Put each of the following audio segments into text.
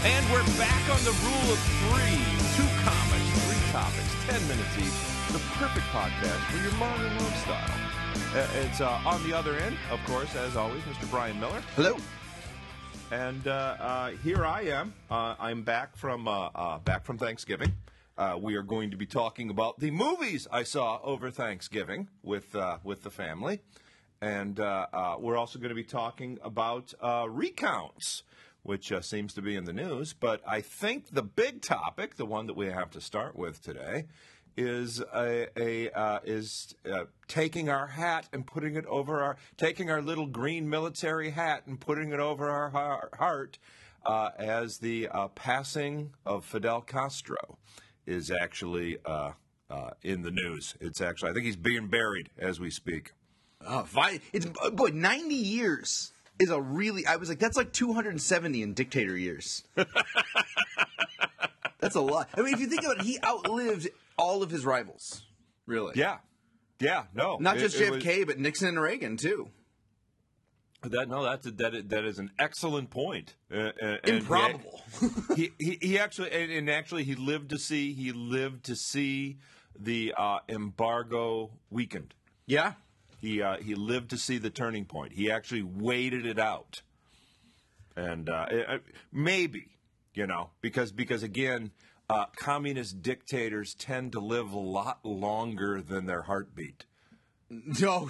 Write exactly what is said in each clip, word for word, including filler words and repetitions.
And we're back on the rule of three. Two comics, three topics, ten minutes each. The perfect podcast for your modern lifestyle. Uh, it's uh, on the other end, of course, as always, Mister Brian Miller. Hello. And uh, uh, here I am. Uh, I'm back from uh, uh, back from Thanksgiving. Uh, we are going to be talking about the movies I saw over Thanksgiving with uh, with the family, and uh, uh, we're also going to be talking about uh, recounts, which uh, seems to be in the news. But I think the big topic, the one that we have to start with today, is a, a uh, is uh, taking our hat and putting it over our taking our little green military hat and putting it over our har- heart uh, as the uh, passing of Fidel Castro is actually uh, uh, in the news. It's actually I think he's being buried as we speak. Oh, fine. It's boy, ninety years is a really. I was like, that's like two hundred seventy in dictator years. That's a lot. I mean, if you think about it, he outlived all of his rivals. Really? Yeah, yeah. No, not it, just it J F K, was, but Nixon and Reagan too. That no, that's a, that is, that is an excellent point. Uh, and Improbable. He, he he actually and, and actually he lived to see he lived to see the uh, embargo weakened. Yeah. He uh, he lived to see the turning point. He actually waited it out, and uh, it, maybe you know because because again, uh, communist dictators tend to live a lot longer than their heartbeat. No.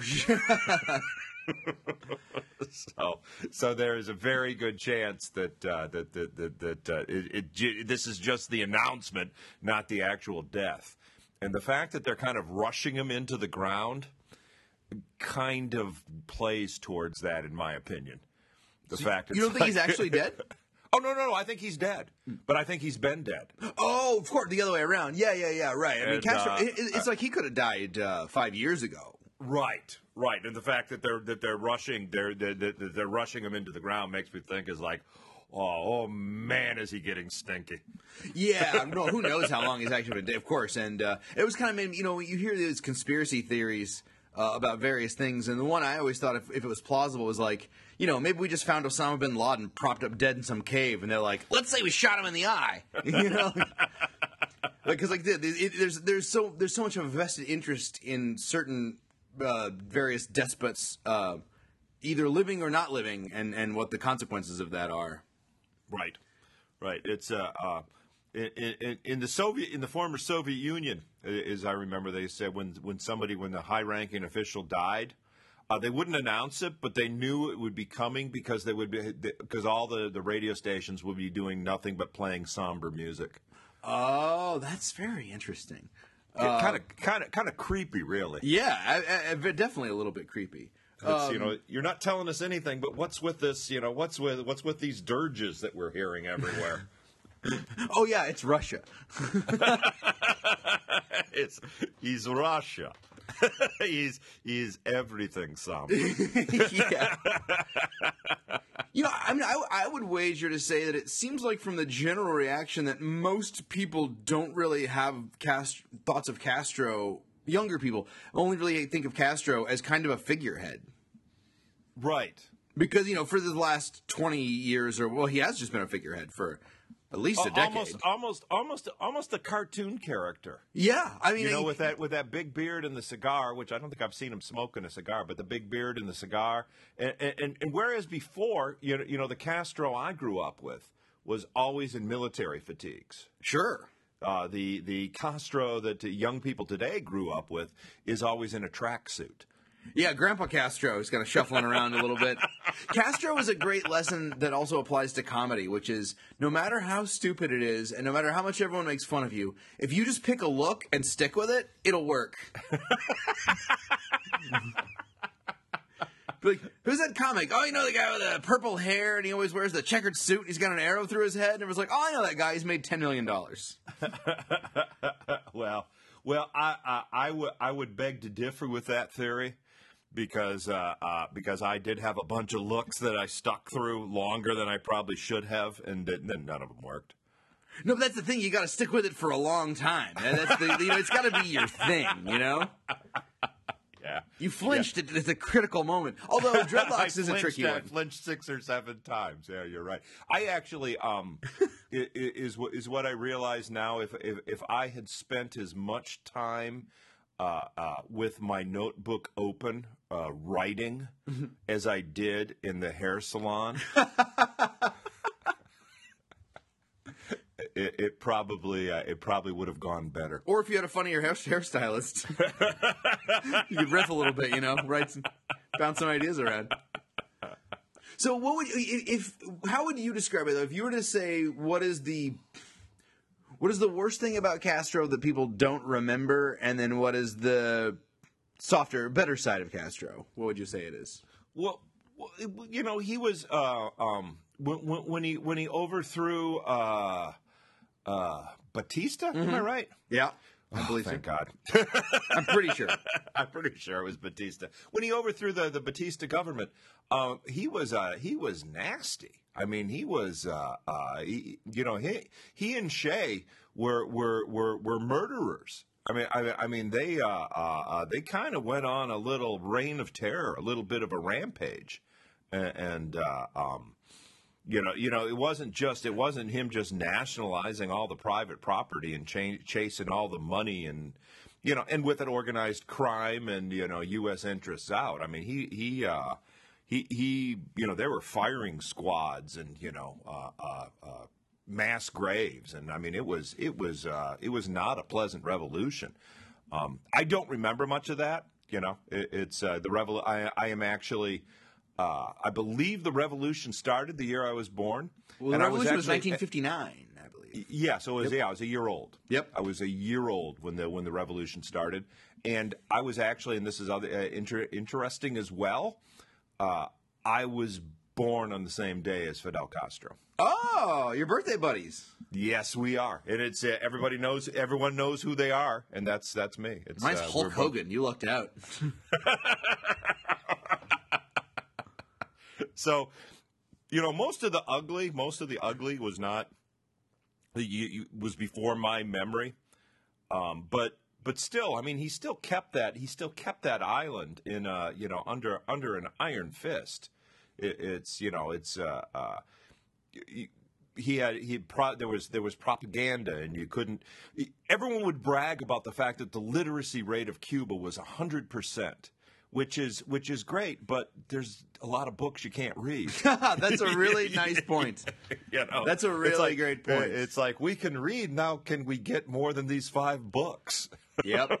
so, so there is a very good chance that uh, that that that, that uh, it, it, this is just the announcement, not the actual death. And the fact that they're kind of rushing him into the ground kind of plays towards that, in my opinion. The so fact you don't think like, he's actually dead? Oh no, no, no! I think he's dead, but I think he's been dead. Oh, of course, the other way around. Yeah, yeah, yeah. Right. I mean, And, Castro. uh, it, it's like he could have died uh, five years ago. Right, right, and the fact that they're that they're rushing they're they're, they're rushing him into the ground makes me think is like, oh, oh man, is he getting stinky? Yeah, no, who knows how long he's actually been dead, of course. And uh, it was kind of made, you know, you hear these conspiracy theories uh, about various things, and the one I always thought, if, if it was plausible, was like, you know, maybe we just found Osama bin Laden propped up dead in some cave, and they're like, let's say we shot him in the eye, you know. Because like, like it, there's there's so there's so much of a vested interest in certain uh, various despots, uh, either living or not living, and, and what the consequences of that are. Right, right. It's uh, uh in, in, in the Soviet in the former Soviet Union, as I remember, they said when when somebody when the high-ranking official died, uh, they wouldn't announce it, but they knew it would be coming because they would be because all the, the radio stations would be doing nothing but playing somber music. Oh, that's very interesting. Kind of, kind of, kind of creepy, really. Yeah, I, I, definitely a little bit creepy. It's, Um, you know, you're not telling us anything, but what's with this? You know, what's with what's with these dirges that we're hearing everywhere? Oh yeah, it's Russia. it's he's Russia. he's he's everything, Sam. Yeah. You know, I mean, I, I would wager to say that it seems like from the general reaction that most people don't really have Cast- thoughts of Castro. Younger people only really think of Castro as kind of a figurehead. Right. Because, you know, for the last twenty years, or, well, he has just been a figurehead for at least a decade. Almost, almost, almost, almost a cartoon character. Yeah, I mean, You know, he- with that with that big beard and the cigar, which I don't think I've seen him smoking a cigar, but the big beard and the cigar, and and, and whereas before, you know, you know, the Castro I grew up with was always in military fatigues. Sure. Uh, the the Castro that young people today grew up with is always in a tracksuit. Yeah, Grandpa Castro is kind of shuffling around a little bit. Castro is a great lesson that also applies to comedy, which is no matter how stupid it is and no matter how much everyone makes fun of you, if you just pick a look and stick with it, it'll work. Like, who's that comic? Oh, you know the guy with the purple hair and he always wears the checkered suit. He's got an arrow through his head. And everyone's like, oh, I know that guy. He's made ten million dollars. well, well, I, I, I would I would beg to differ with that theory. Because uh, uh, because I did have a bunch of looks that I stuck through longer than I probably should have, and then none of them worked. No, but that's the thing. You got to stick with it for a long time. And that's the, you know, it's got to be your thing, you know? yeah. You flinched at, at the critical moment. Although dreadlocks is a flinched, tricky I one. flinched six or seven times. Yeah, you're right. I actually um i- i- is what is what I realize now. If if if I had spent as much time uh, uh, with my notebook open uh, writing as I did in the hair salon. It, it probably uh, it probably would have gone better. Or if you had a funnier hair, hairstylist, you could riff a little bit, you know, write some, bounce some ideas around. So, what would if? How would you describe it though? If you were to say, what is the what is the worst thing about Castro that people don't remember, and then what is the softer, better side of Castro? What would you say it is? Well, well, it- you know, he was uh, um, when, when when he when he overthrew uh, uh, Batista. Am I right? Yeah, I believe Thank so. God. I'm pretty sure. I'm pretty sure it was Batista. When he overthrew the, the Batista government, uh, he was uh, he was nasty. I mean, he was uh, uh, he, you know he he and Shea were were were, were murderers. I mean, I, I mean they uh, uh, uh, they kind of went on a little reign of terror, a little bit of a rampage, and. and uh, um, You know, you know, it wasn't just it wasn't him just nationalizing all the private property and cha- chasing all the money and, you know, and with it organized crime and you know U S interests out. I mean, he he uh, he he you know there were firing squads and you know uh, uh, uh, mass graves and I mean it was it was uh, it was not a pleasant revolution. Um, I don't remember much of that. You know, it, it's uh, the revol. I, I am actually. Uh, I believe the revolution started the year I was born. Well, the and revolution I was, was actually, nineteen fifty-nine, I believe. Yeah, so it was, Yep. yeah, I was a year old. Yep. I was a year old when the when the revolution started, and I was actually, and this is other, uh, inter- interesting as well. Uh, I was born on the same day as Fidel Castro. Oh, your birthday buddies. Yes, we are, and it's uh, everybody knows, everyone knows who they are, and that's that's me. It's, Mine's uh, Hulk we're both- Hogan. You lucked out. So, you know, most of the ugly, most of the ugly was not, you- you- was before my memory. Um, but but still, I mean, he still kept that. He still kept that island in, uh, you know, under under an iron fist. It, it's you know, it's uh, uh, he, he had he pro, there was there was propaganda, and you couldn't. Everyone would brag about the fact that the literacy rate of Cuba was a hundred percent. Which is which is great, but there's a lot of books you can't read. That's a really nice point. You know, That's a it's really like- great point. It's like we can read now. Can we get more than these five books? Yep.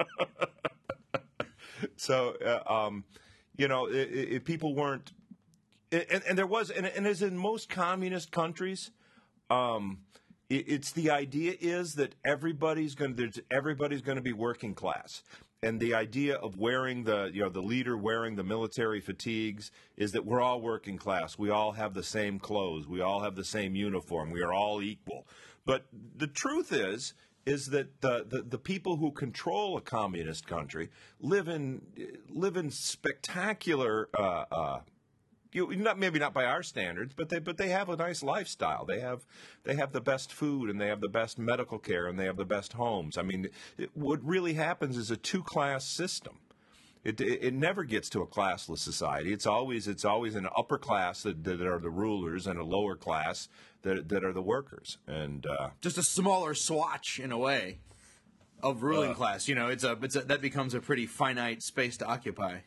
So, uh, um, you know, i i people weren't, and, and there was, and, and as in most communist countries, um, it, it's the idea is that everybody's going to, everybody's going to be working class. And the idea of wearing the, you know, the leader wearing the military fatigues is that we're all working class. We all have the same clothes. We all have the same uniform. We are all equal. But the truth is, is that the, the, the people who control a communist country live in live in spectacular. Uh, uh, You, not maybe not by our standards, but they but they have a nice lifestyle. They have they have the best food and they have the best medical care and they have the best homes. I mean, it, what really happens is a two class system. It, it it never gets to a classless society. It's always it's always an upper class that, that are the rulers and a lower class that that are the workers. And uh, Just a smaller swatch in a way of ruling Uh, class. You know, it's a it's a, that becomes a pretty finite space to occupy.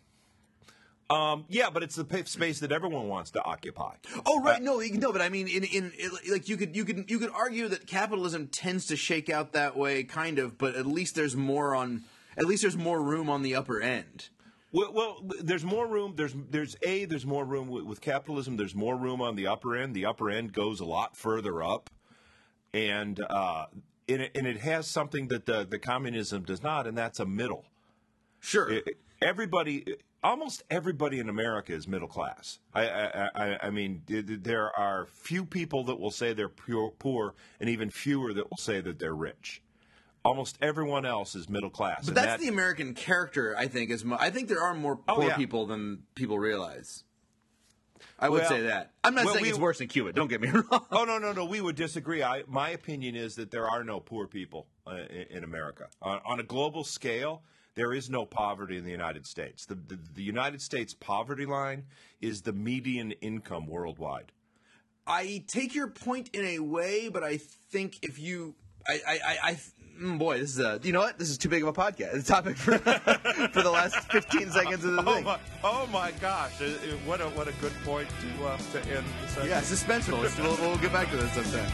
um, yeah, but it's the pa- space that everyone wants to occupy. Oh right, no, no, but I mean, in in it, like you could you could you could argue that capitalism tends to shake out that way, kind of, but at least there's more on at least there's more room on the upper end. Well, well, there's more room. There's there's a there's more room with, with capitalism. There's more room on the upper end. The upper end goes a lot further up, and uh, and, it, and it has something that the the communism does not, and that's a middle. Sure, It- it- everybody, almost everybody in America is middle class. I I, I, I mean, th- th- there are few people that will say they're pure, poor, and even fewer that will say that they're rich. Almost everyone else is middle class. but that's the American character. I think is mo- I think there are more Oh, poor yeah. people than people realize. I would Well- say that. I'm not well, saying we- it's worse in Cuba. Don't get me wrong. Oh no no no! We would disagree. I my opinion is that there are no poor people uh, in, in America on, on a global scale. There is no poverty in the United States. The, the, the United States poverty line is the median income worldwide. I take your point in a way, but I think if you, I, I, I, I mm, boy, this is a, you know what? This is too big of a podcast. It's a topic for, for the last fifteen seconds of the oh thing. My, oh my gosh! It, it, what a what a good point to uh, to end the segment. Yeah, suspenseful. we'll, we'll get back to this sometime.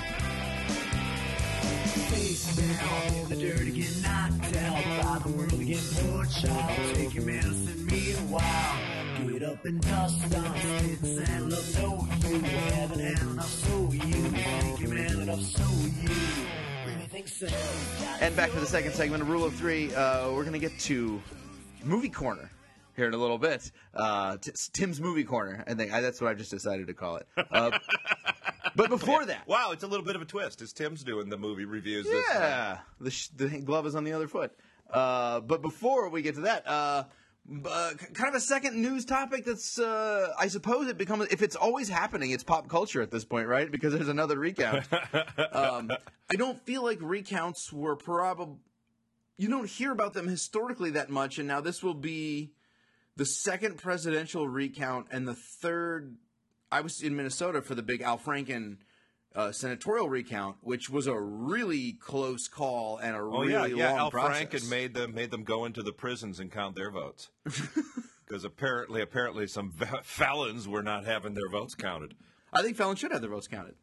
Face down in the dirt again, not down by the world again. Poor child, take your medicine meanwhile. Get up and dust on sticks and look, know you haven't had enough, so you think you're man enough, so you really think so. And back to the second segment of Rule of Three. Uh, we're going to get to Movie Corner here in a little bit. Uh, t- Tim's Movie Corner. I think I, that's what I've just decided to call it. Uh, but before that, wow, it's a little bit of a twist. Is Tim's doing the movie reviews? This time. yeah, the, sh- the glove is on the other foot. Uh, but before we get to that, uh, uh, kind of a second news topic that's, uh, I suppose it becomes, if it's always happening, it's pop culture at this point, right? Because there's another recount. um, I don't feel like recounts were probably, you don't hear about them historically that much, and now this will be the second presidential recount and the third. I was in Minnesota for the big Al Franken uh, senatorial recount, which was a really close call and a Oh really yeah, yeah. long Al process. Franken made them made them go into the prisons and count their votes because apparently apparently some va- felons were not having their votes counted. I think felons should have their votes counted.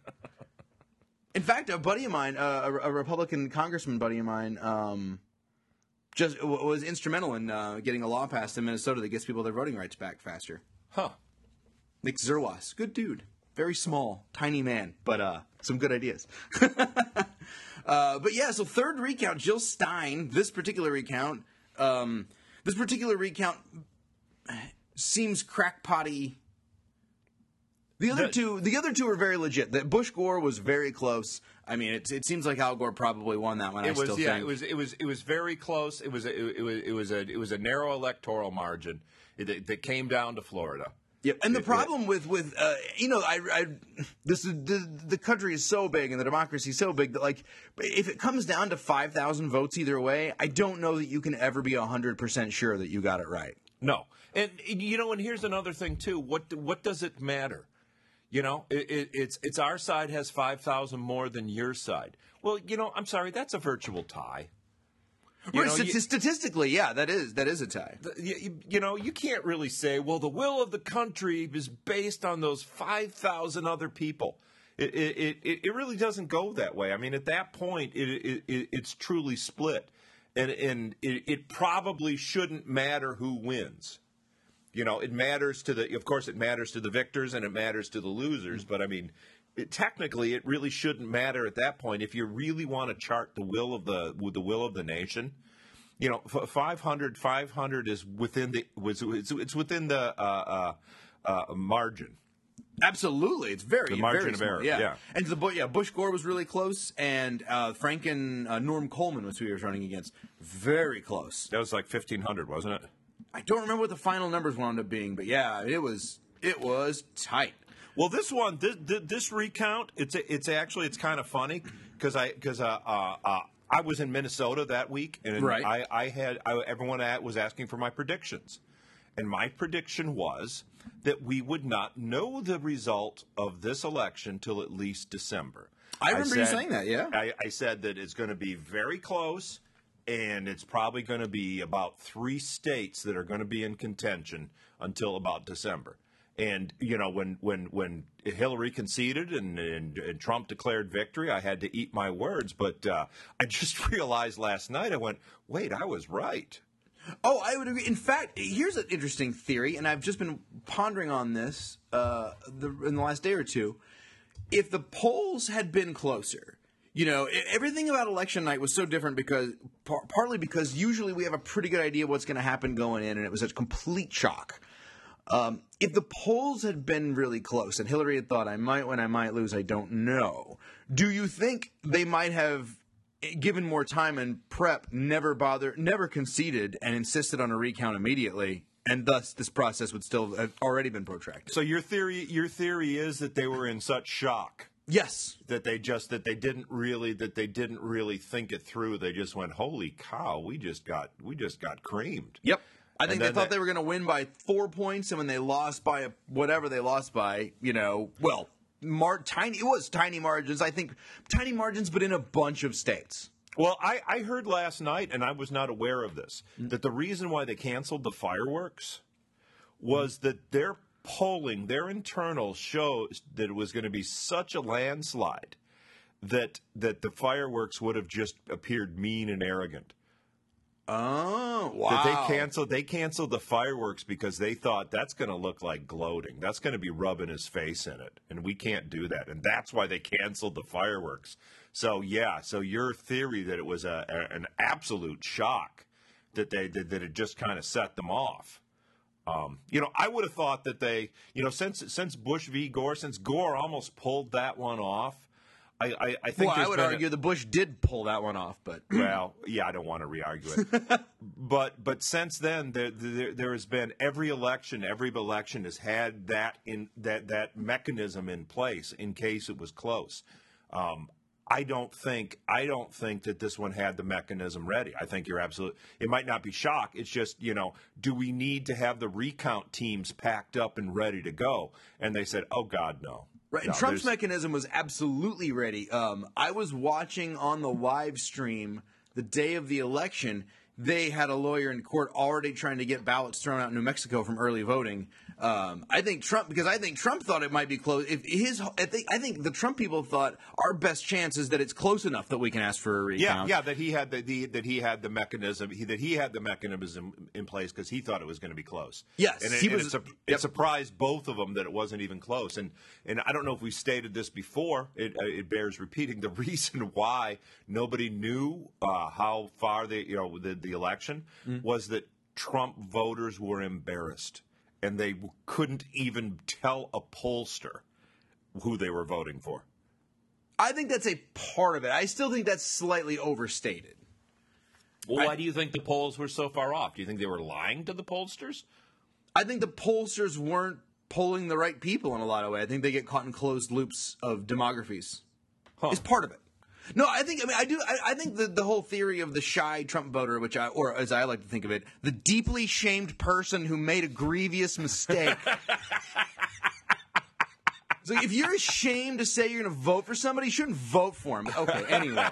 In fact, a buddy of mine, uh, a, a Republican congressman buddy of mine, um, just w- was instrumental in uh, getting a law passed in Minnesota that gets people their voting rights back faster. Huh. Nick Zerwas, good dude, very small, tiny man, but uh, some good ideas. uh, but yeah, so third recount, Jill Stein. This particular recount, um, this particular recount seems crackpotty. The other The- two, the other two are very legit. The Bush Gore was very close. I mean, it, it seems like Al Gore probably won that one. I It was still yeah. think. It was it was it was very close. It was a, it, was it was a it was a narrow electoral margin that, that came down to Florida. Yep, and the It- problem with with uh, you know, I, I this is the the country is so big and the democracy is so big that like if it comes down to five thousand votes either way, I don't know that you can ever be a hundred percent sure that you got it right. No, and, and you know, and here's another thing too. What what does it matter? You know, it, it, it's it's our side has five thousand more than your side. Well, you know, I'm sorry, that's a virtual tie. You Right, know, stati- you- statistically, yeah, that is that is a tie. You, you- you know, you can't really say, well, the will of the country is based on those five thousand other people. It, it, it, it really doesn't go that way. I mean, at that point, it, it, it, it's truly split. And, and it, it probably shouldn't matter who wins. You know, it matters to the, of course, it matters to the victors and it matters to the losers. But I mean, it, technically, it really shouldn't matter at that point. If you really want to chart the will of the, the will of the nation, you know, five hundred, five hundred is within the, was it's, it's within the uh, uh, uh, margin. Absolutely, it's very The margin very of small, error, Yeah, yeah. and the yeah, Bush Gore was really close, and uh, Franken uh, Norm Coleman was who he was running against, very close. That was like fifteen hundred, wasn't it? I don't remember what the final numbers wound up being, but yeah, it was it was tight. Well, this one, this, this recount, it's it's actually it's kind of funny because I because uh, uh, uh, I was in Minnesota that week, and Right. I, I had I, everyone at was asking for my predictions, and my prediction was that we would not know the result of this election till at least December. I remember you said- saying that, yeah. I, I said that it's going to be very close, and it's probably going to be about three states that are going to be in contention until about December. And you know, when when when Hillary conceded and, and, and Trump declared victory, I had to eat my words. But uh, I just realized last night, I went, "Wait, I was right." Oh, I would agree. In fact, here's an interesting theory, and I've just been pondering on this uh, the, in the last day or two. If the polls had been closer, you know, e- everything about election night was so different because par- partly because usually we have a pretty good idea what's going to happen going in, and it was a complete shock. Um, if the polls had been really close and Hillary had thought, I might win, I might lose, I don't know, do you think they might have, given more time and prep, never bothered, never conceded and insisted on a recount immediately, and thus this process would still have already been protracted? So your theory, your theory is that they were in such shock Yes. That they just that they didn't really that they didn't really think it through. They just went, "Holy cow, we just got we just got creamed." Yep. I think And they then thought they- they were going to win by four points, and when they lost by a, whatever they lost by, you know, well, mar- tiny. It was tiny margins. I think tiny margins, but in a bunch of states. Well, I, I heard last night, and I was not aware of this, that the reason why they canceled the fireworks was that their polling, their internal shows that it was going to be such a landslide that that the fireworks would have just appeared mean and arrogant. Oh, wow! That they canceled they canceled the fireworks because they thought that's going to look like gloating. That's going to be rubbing his face in it, and we can't do that. And that's why they canceled the fireworks. So yeah, so your theory that it was a, a an absolute shock that they that, that it just kind of set them off. Um, you know, I would have thought that they, you know, since since Bush v. Gore, since Gore almost pulled that one off. I, I, I think Well, I there's would been a- argue the Bush did pull that one off, but well, yeah, I don't want to re-argue it, but but since then, there, there there has been every election, every election has had that in that that mechanism in place in case it was close. Um, I don't think I don't think that this one had the mechanism ready. I think you're absolutely. It might not be shock. It's just, you know, do we need to have the recount teams packed up and ready to go? And they said, oh God, no. right. No, And Trump's there's- mechanism was absolutely ready. Um, I was watching on the live stream the day of the election. They had a lawyer in court already trying to get ballots thrown out in New Mexico from early voting. Um, I think Trump, because I think Trump thought it might be close. If his, I think, I think the Trump people thought our best chance is that it's close enough that we can ask for a Yeah, recount. yeah, that he had the, the that he had the mechanism he, that he had the mechanism in place because he thought it was going to be close. Yes, and it, he and was- It, sur- it yep. surprised both of them that it wasn't even close. And and I don't know if we stated this before. It uh, it bears repeating. The reason why nobody knew uh, how far they you know the the election was that Trump voters were embarrassed and they couldn't even tell a pollster who they were voting for. I think that's a part of it. I still think that's slightly overstated. Well, why do you think the polls were so far off? Do you think they were lying to the pollsters? I think the pollsters weren't polling the right people in a lot of ways. I think they get caught in closed loops of demographies. It's part of it. No, I think I mean I do. I, I think the the whole theory of the shy Trump voter, which I or as I like to think of it, the deeply shamed person who made a grievous mistake. So if you're ashamed to say you're going to vote for somebody, you shouldn't vote for him. Okay, anyway,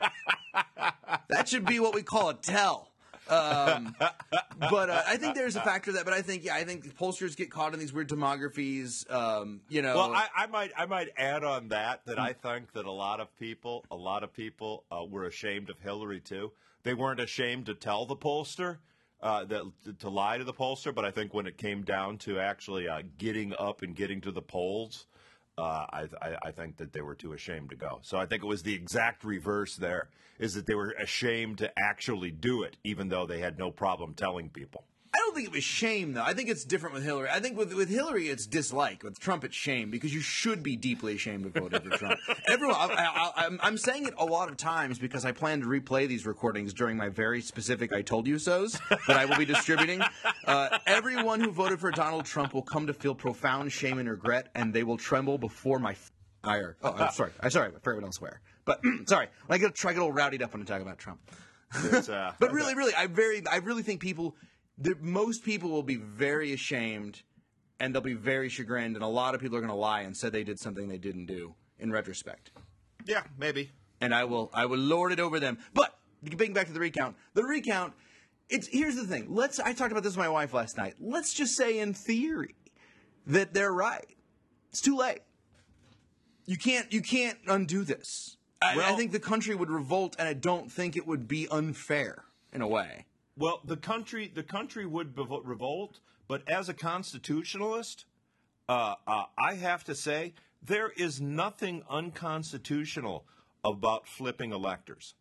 that should be what we call a tell. Um, but uh, I think there's a factor of that. But I think, yeah, I think pollsters get caught in these weird demographies. Um, you know, Well, I, I might I might add on that that I think that a lot of people a lot of people uh, were ashamed of Hillary too. They weren't ashamed to tell the pollster uh, that to lie to the pollster, but I think when it came down to actually uh, getting up and getting to the polls, uh, I, I I think that they were too ashamed to go. So I think it was the exact reverse. There is that they were ashamed to actually do it, even though they had no problem telling people. I don't think it was shame, though. I think it's different with Hillary. I think with with Hillary, it's dislike. With Trump, it's shame because you should be deeply ashamed of voting for Trump. Everyone, I, I, I'm, I'm saying it a lot of times because I plan to replay these recordings during my very specific "I told you so"s that I will be distributing. Uh, everyone who voted for Donald Trump will come to feel profound shame and regret, and they will tremble before my ire. Oh, I'm sorry. I'm sorry. I forgot what else swear. But sorry, I get try to get all rowdied up when I talk about Trump. It's, uh, But really, really, I very, I really think people, the, most people will be very ashamed, and they'll be very chagrined, and a lot of people are going to lie and say they did something they didn't do in retrospect. yeah, maybe. And I will, I will lord it over them. But getting back to the recount, the recount, it's here's the thing. Let's. I talked about this with my wife last night. Let's just say, in theory, that they're right. It's too late. You can't, you can't undo this. I, Well- I think the country would revolt, and I don't think it would be unfair in a way. Well, the country the country would bevo- revolt, but as a constitutionalist, uh, uh, I have to say there is nothing unconstitutional about flipping electors.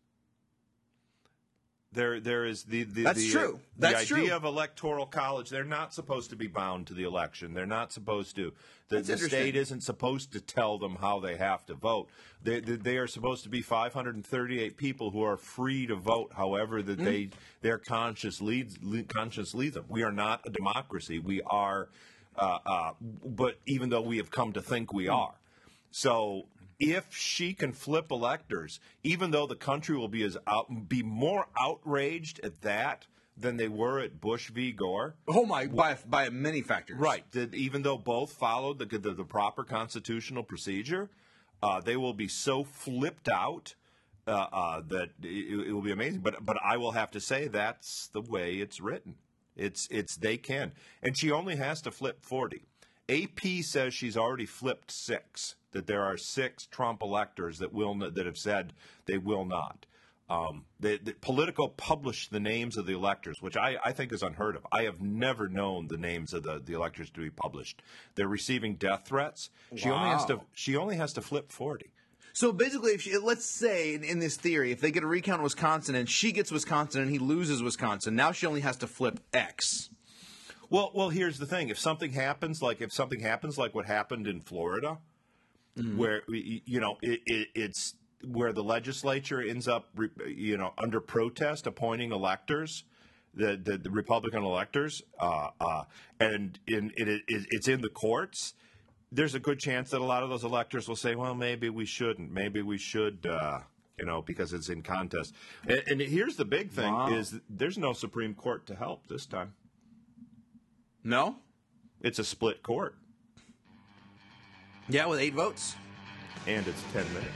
There, there is the the, That's the, true. the That's idea true. of electoral college. They're not supposed to be bound to the election. They're not supposed to. The, That's the interesting. state isn't supposed to tell them how they have to vote. They, they, they are supposed to be five hundred thirty-eight people who are free to vote however that Mm-hmm. they their conscience leads lead, conscience leads them. We are not a democracy. We are, uh, uh, but even though we have come to think we Mm. are, so if she can flip electors, even though the country will be as out, be more outraged at that than they were at Bush v. Gore. Oh my! By by many factors. Right. That even though both followed the the, the proper constitutional procedure, uh, they will be so flipped out uh, uh, that it, it will be amazing. But but I will have to say that's the way it's written. It's it's they can, and she only has to flip forty. A P says she's already flipped six. That there are six Trump electors that will not, that have said they will not. Um, the, the Politico published the names of the electors, which I, I think is unheard of. I have never known the names of the, the electors to be published. They're receiving death threats. She Wow. only has to she only has to flip forty. So basically, if she, let's say in, in this theory, if they get a recount in Wisconsin and she gets Wisconsin and he loses Wisconsin, now she only has to flip X. Well, well, here's the thing: if something happens, like if something happens, like what happened in Florida, mm-hmm. where you know it, it, it's where the legislature ends up, you know, under protest appointing electors, the the, the Republican electors, uh, uh, and in it, it, it's in the courts. There's a good chance that a lot of those electors will say, well, maybe we shouldn't. Maybe we should, uh, you know, because it's in contest. And, and here's the big thing Wow. is there's no Supreme Court to help this time. No? It's a split court. Yeah, with eight votes. And it's ten minutes.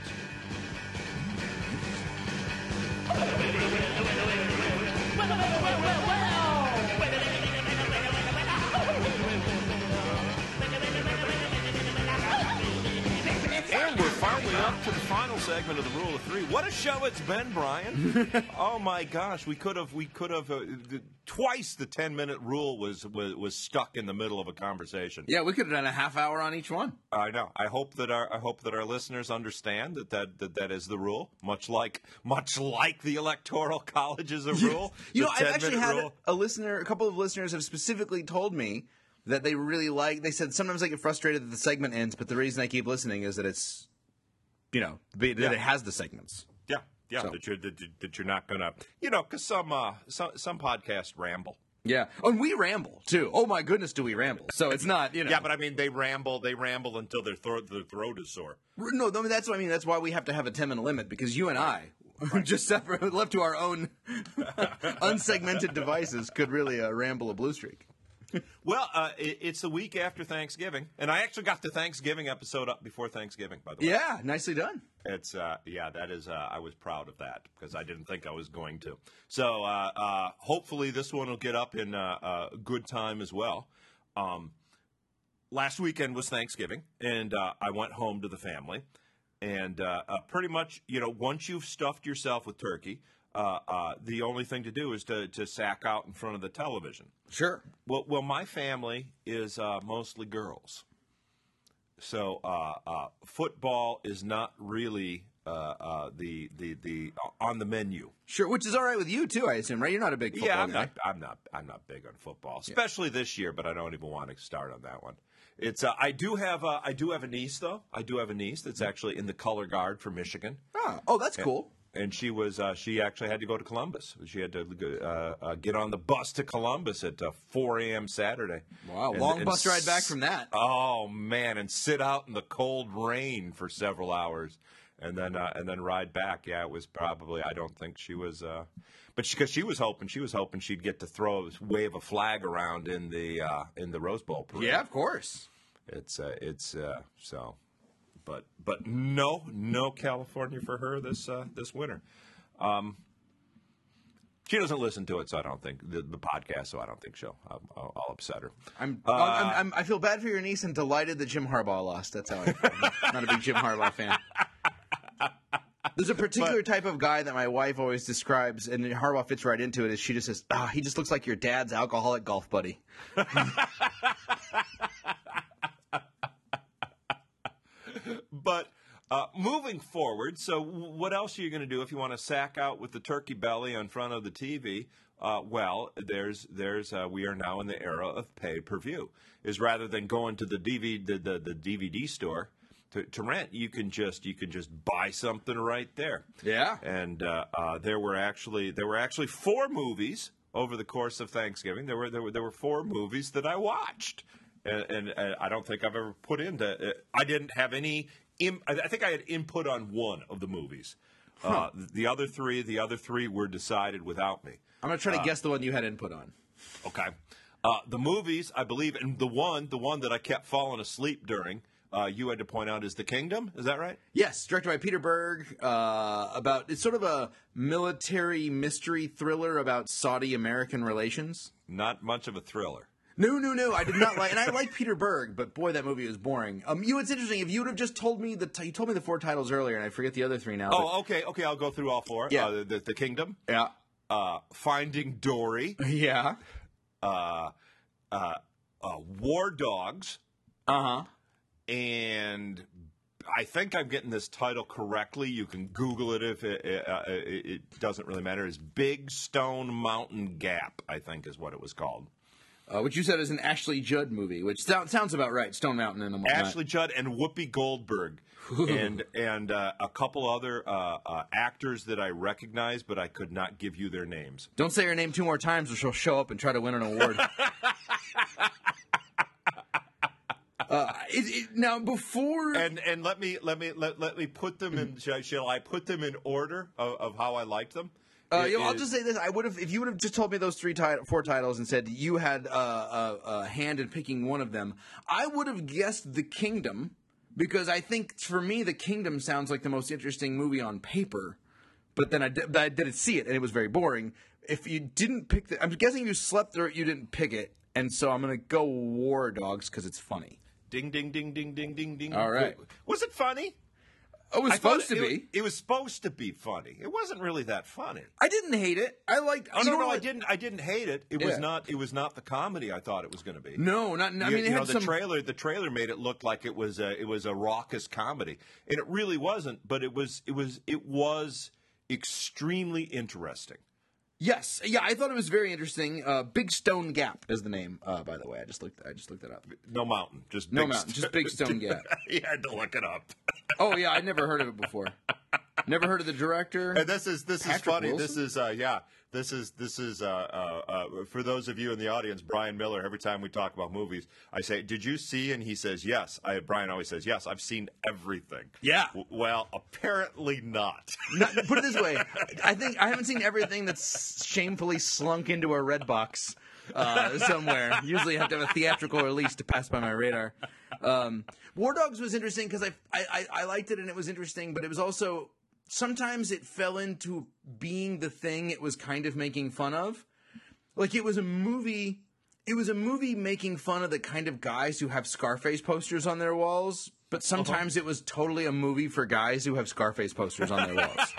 And we're finally up to the final segment of the Rule of Three. What a show it's been, Brian! Oh my gosh, we could have, we could have. Uh, the, twice the ten-minute rule was, was was stuck in the middle of a conversation. Yeah, we could have done a half hour on each one. I know. I hope that our I hope that our listeners understand that that, that, that is the rule. Much like much like the Electoral College is a rule. You the know, I've actually had rule. a, a listener, a couple of listeners have specifically told me that they really like, they said sometimes I get frustrated that the segment ends, but the reason I keep listening is that it's, you know, that Yeah. it has the segments. Yeah, yeah. So. That you're that, that you're not gonna, you know, because some uh some some podcasts ramble. Yeah. Oh, and we ramble, too. Oh, my goodness, do we ramble. So it's not, you know. Yeah, but I mean, they ramble. They ramble until their throat their throat is sore. No, no, that's what I mean. That's why we have to have a ten-minute limit, because you and I, just separate, left to our own unsegmented devices, could really uh, ramble a blue streak. Well, uh, it, it's the week after Thanksgiving, and I actually got the Thanksgiving episode up before Thanksgiving. By the way, Yeah, nicely done. it's uh, yeah, that is. Uh, I was proud of that because I didn't think I was going to. So uh, uh, hopefully this one will get up in uh, uh, good time as well. Um, last weekend was Thanksgiving, and uh, I went home to the family, and uh, uh, pretty much, you know, once you've stuffed yourself with turkey. Uh, uh, the only thing to do is to, to sack out in front of the television. Sure. Well, well, my family is uh, mostly girls, so uh, uh, football is not really uh, uh, the the the uh, on the menu. Sure, which is all right with you, too, I assume, right? You're not a big football Yeah, I'm guy. not. I'm not. I'm not big on football, especially this year. But I don't even want to start on that one. It's. Uh, I do have. Uh, I do have a niece, though. I do have a niece that's actually in the color guard for Michigan. Oh, oh that's cool. And she was, uh, she actually had to go to Columbus. She had to uh, uh, get on the bus to Columbus at uh, four a.m. Saturday. Wow, And- long and bus ride back s- from that. Oh man, and sit out in the cold rain for several hours, and then uh, and then ride back. Yeah, it was probably. I don't think she was, uh, but because she, she was hoping, she was hoping she'd get to throw wave a flag around in the uh, in the Rose Bowl parade. Yeah, of course. It's uh, it's uh, so. But but no no California for her this uh, this winter. Um, she doesn't listen to it, so I don't think the, the podcast. So I don't think she'll. I'll, I'll, I'll upset her. I'm, Uh, I'm, I'm, I feel bad for your niece and delighted that Jim Harbaugh lost. That's how I feel. I'm not a big Jim Harbaugh fan. There's a particular type of guy that my wife always describes, and Harbaugh fits right into it. Is she just says, "Ah, he just looks like your dad's alcoholic golf buddy." But uh, moving forward, so w- what else are you going to do if you want to sack out with the turkey belly in front of the T V? Uh, well, there's there's uh, we are now in the era of pay per view. Is rather than going to the D V D the, the, the D V D store to, to rent, you can just you can just buy something right there. Yeah. And uh, uh, there were actually there were actually four movies over the course of Thanksgiving. There were there were there were four movies that I watched. And, and, and I don't think I've ever put into. I didn't have any in, I think I had input on one of the movies. Uh, the other three, the other three were decided without me. I'm gonna try to guess the one you had input on. Okay. Uh, the movies, I believe, and the one, the one that I kept falling asleep during, uh, you had to point out is The Kingdom. Is that right? Yes, directed by Peter Berg. Uh, about it's sort of a military mystery thriller about Saudi American relations. Not much of a thriller. No, no, no. I did not like, and I like Peter Berg, but boy, that movie was boring. Um, you know, it's interesting. If you would have just told me the, t- you told me the four titles earlier, and I forget the other three now. Oh, okay, okay. I'll go through all four. Yeah. Uh, the, the Kingdom. but, yeah, Uh, Finding Dory. yeah, Uh, uh, uh, War Dogs. uh huh. And I think I'm getting this title correctly. You can Google it if it, it, uh, it, it doesn't really matter. It's Big Stone Mountain Gap, I think is what it was called. Uh, which you said is an Ashley Judd movie, which sound, sounds about right. Stone Mountain and the whatnot. Ashley Judd and Whoopi Goldberg, and and uh, a couple other uh, uh, actors that I recognize, but I could not give you their names. Don't say her name two more times, or she'll show up and try to win an award. uh, it, it, now, before And and let me let me let, let me put them in. Shall, shall I put them in order of, of how I liked them? Uh, It you know, I'll is- just say this: I would have, if you would have just told me those three, tit- four titles, and said you had uh, a, a hand in picking one of them, I would have guessed The Kingdom, because I think for me, The Kingdom sounds like the most interesting movie on paper. But then I, did, I didn't see it, and it was very boring. If you didn't pick the, I'm guessing you slept through it, you didn't pick it, and so I'm gonna go War Dogs because it's funny. Ding ding ding ding ding ding ding. All right. Was it funny? Oh, it was I thought supposed to it- be. It was supposed to be funny. It wasn't really that funny. I didn't hate it. I liked. Oh you no, know no, I what? didn't. I didn't hate it. It was Yeah. not. It was not the comedy I thought it was going to be. No, not. I You- mean, you, it know, had the some. trailer. The trailer made it look like it was a. It was a raucous comedy, and it really wasn't. But it was. It was. It was extremely interesting. Yes, yeah, I thought it was very interesting. Uh, Big Stone Gap is the name, uh, by the way. I just looked. I just looked it up. No mountain, just No big mountain, st- just Big Stone Gap. You had to look it up. Oh yeah, I'd never heard of it before. Never heard of the director. And this is this is Patrick funny. Wilson? This is uh, yeah. This is this is uh, uh, uh, for those of you in the audience. Brian Miller. Every time we talk about movies, I say, "Did you see?" And he says, "Yes." I, Brian always says, "Yes, I've seen everything." Yeah. W- well, apparently not. Not, put it this way, I think I haven't seen everything that's shamefully slunk into a red box uh, somewhere. Usually, I have to have a theatrical release to pass by my radar. Um, War Dogs was interesting because I, I I I liked it and it was interesting, but it was also sometimes it fell into being the thing it was kind of making fun of. Like it was a movie. It was a movie making fun of the kind of guys who have Scarface posters on their walls, but sometimes it was totally a movie for guys who have Scarface posters on their walls.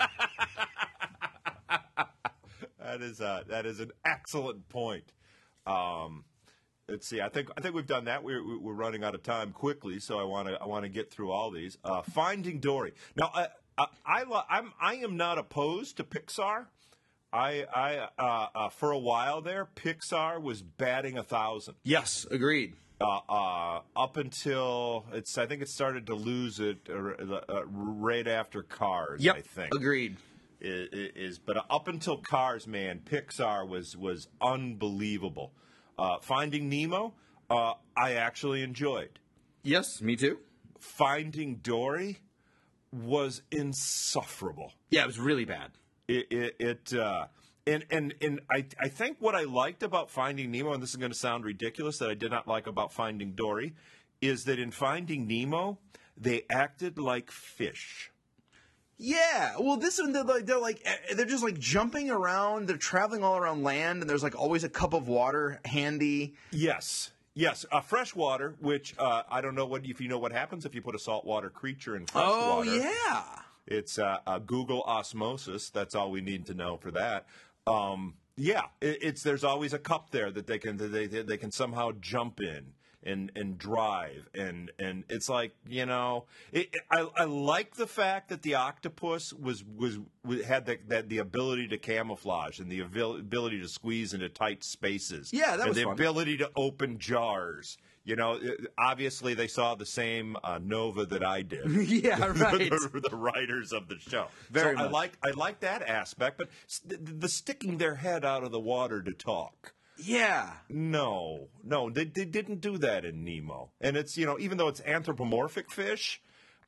That is uh, that is an excellent point. Um, let's see. I think I think we've done that. We're we're running out of time quickly, so I want to I want to get through all these. Uh, Finding Dory. Now, I I, I lo- I'm I am not opposed to Pixar. I I uh, uh, for a while there, Pixar was batting a thousand. Yes, agreed. Uh, uh, up until it's, I think it started to lose it uh, uh, right after Cars. Yep, I think agreed. is, is but up until Cars, man, Pixar was was unbelievable. Uh, Finding Nemo, uh, I actually enjoyed. Yes, me too. Finding Dory was insufferable. Yeah, it was really bad. It it, it uh, and and and I I think what I liked about Finding Nemo, and this is going to sound ridiculous, that I did not like about Finding Dory, is that in Finding Nemo they acted like fish. Yeah, well, this one they're like they're like eh, they're just like jumping around. They're traveling all around land, and there's like always a cup of water handy. Yes. Yes, uh, fresh water, which uh, I don't know what if you know what happens if you put a saltwater creature in fresh Oh water. yeah, It's uh, uh, Google osmosis. That's all we need to know for that. Um, yeah, it, it's there's always a cup there that they can that they they can somehow jump in and and drive and and it's like you know it, it- I I like the fact that the octopus was was, was had the, that the ability to camouflage and the abil- ability to squeeze into tight spaces. Yeah, that and was the fun. ability to open jars. You know, it- obviously they saw the same uh, Nova that I did. yeah, right. the, the writers of the show. Very so I much. like I like that aspect, but s- the, the sticking their head out of the water to talk. Yeah, No, no, they, they didn't do that in Nemo. And it's you know even though it's anthropomorphic fish,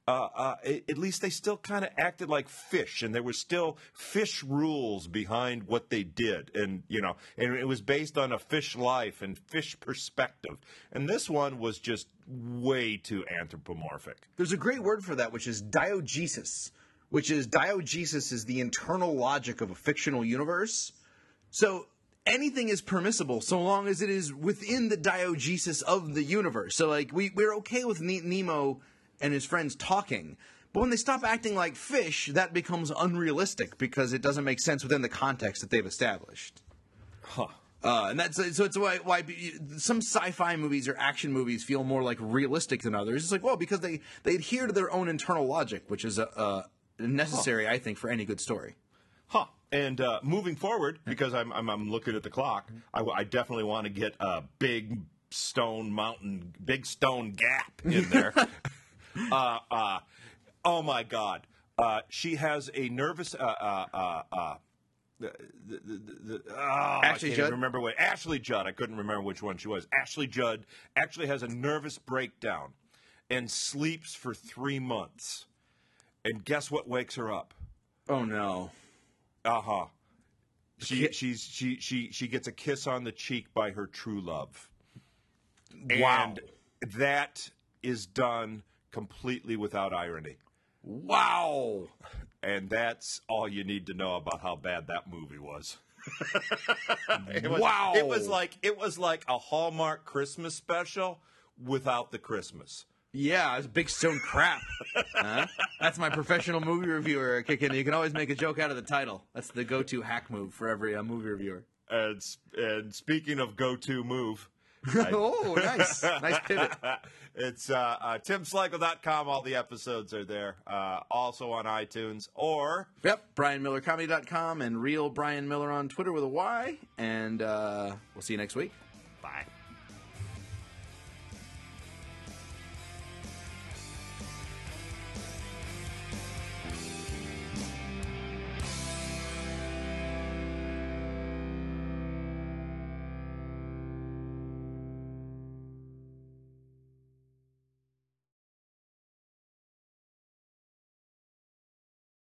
uh, uh, a- at least they still kind of acted like fish, and there were still fish rules behind what they did, and you know, and it was based on a fish life and fish perspective. And this one was just way too anthropomorphic. There's a great word for that, which is diegesis, which is diegesis is the internal logic of a fictional universe. So anything is permissible so long as it is within the diegesis of the universe. So like we we're okay with Ne- Nemo and his friends talking, but when they stop acting like fish, that becomes unrealistic because it doesn't make sense within the context that they've established. Huh. Uh, and that's so it's why, why some sci-fi movies or action movies feel more like realistic than others. It's like, well, because they, they adhere to their own internal logic, which is uh, uh, necessary, huh. I think, for any good story. Huh. And uh, moving forward, because I'm, I'm I'm looking at the clock, I, I definitely want to get a big stone mountain, big stone gap in there. uh, uh, oh my God, uh, she has a nervous. Uh, uh, uh, uh, the, the, the, the, oh, Ashley I can't Judd? even remember what Ashley Judd. I couldn't remember which one she was. Ashley Judd actually has a nervous breakdown and sleeps for three months. And guess what wakes her up? Oh no. Uh huh. She ki- she's she she she gets a kiss on the cheek by her true love. Wow. And that is done completely without irony. Wow. And that's all you need to know about how bad that movie was. it was Wow. It was like it was like a Hallmark Christmas special without the Christmas. Yeah, it's big stone crap. Huh? That's my professional movie reviewer kicking. You can always make a joke out of the title. That's the go-to hack move for every uh, movie reviewer. And s- and speaking of go-to move, I- Oh, nice. Nice pivot. It's uh, uh, tim slagle dot com. All the episodes are there. Uh, also on iTunes or Yep, brian miller comedy dot com and Real Brian Miller on Twitter with a Y. And uh, we'll see you next week. bye.